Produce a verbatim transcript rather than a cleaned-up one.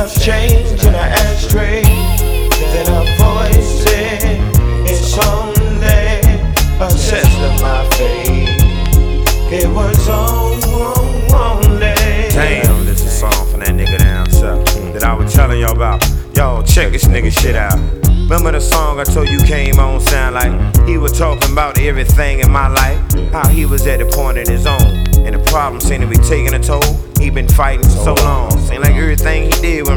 enough change in an ashtray. Then a voice said, it's only a test of my faith. It was on, only. Damn, this is a song from that nigga down south that I was telling y'all about. Yo, check this nigga shit out. Remember the song I told you came on sound like he was talking about everything in my life, how he was at the point in his own, and the problem seemed to be taking a toll. He been fighting for so long, seemed like everything he did went